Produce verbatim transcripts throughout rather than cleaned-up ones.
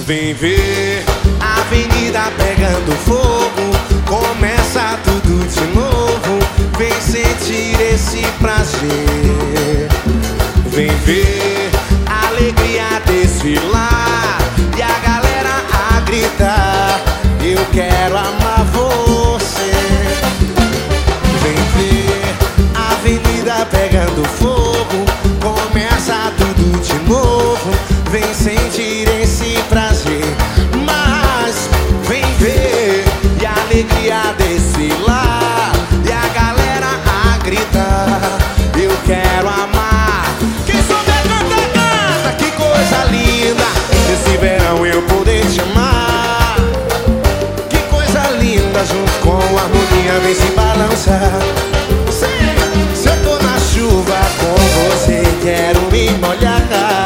Vem ver a avenida pegando fogo, começa tudo de novo. Vem sentir esse prazer. Vem ver a alegria desfilar e a galera a gritar: eu quero amar você. Vem ver a avenida pegando fogo, começa tudo de novo. Vem sentir esse prazer. Mas vem ver e a alegria desfilar e a galera a gritar: eu quero amar. Quem souber cantar, canta. Que coisa linda nesse verão eu poder te amar. Que coisa linda, junto com a harmonia vem se balançar. Se eu tô na chuva com você, quero me molhar.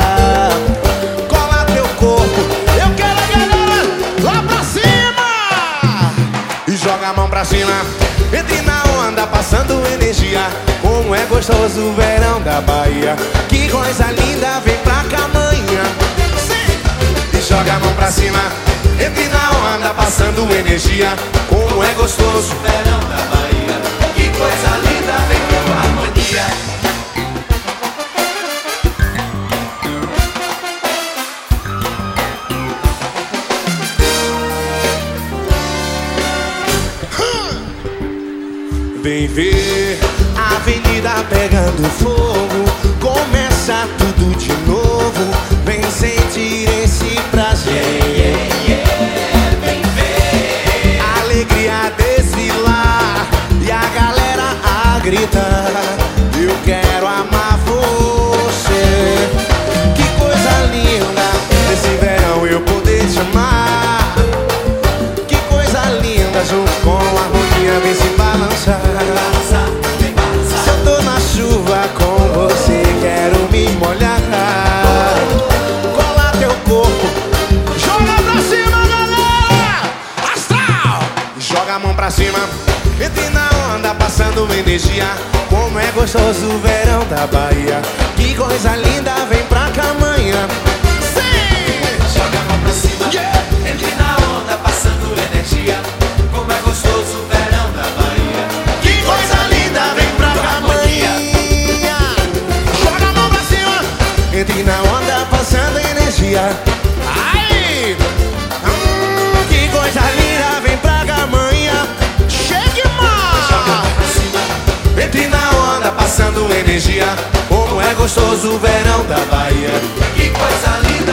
Cola teu corpo, eu quero a galera lá pra cima. E joga a mão pra cima, entre na onda passando energia. Como é gostoso o verão da Bahia. Que coisa linda, vem pra cá amanhã. E joga a mão pra cima, entre na onda passando energia. Como é gostoso o verão da Bahia. Que coisa linda, vem com harmonia. Vem ver a avenida pegando fogo, começa tudo de novo. Vem sentir esse prazer. Yeah, yeah, yeah. Vem ver a alegria desfilar e a galera a gritar: eu quero amar você. Que coisa linda nesse verão eu poder te amar. Que coisa linda, junto com a harmonia vem se balançar. Se eu tô na chuva com você, quero me molhar. Cola teu corpo, joga pra cima, galera! Astral! Joga a mão pra cima, entre na onda passando energia. Como é gostoso o verão da Bahia. Que coisa linda, vem pra cá amanhã. Sim! Joga a mão pra cima, yeah. Entre na onda passando energia. Como é gostoso o verão da Bahia. Que coisa linda, vem pra cá amanhã. Joga a mão pra cima, entre na onda passando energia. Ai! Hum, que coisa linda, vem pra cá amanhã. Chegue mais! Joga a mão pra cima, entre na onda passando energia. Como é gostoso o verão da Bahia. que coisa linda.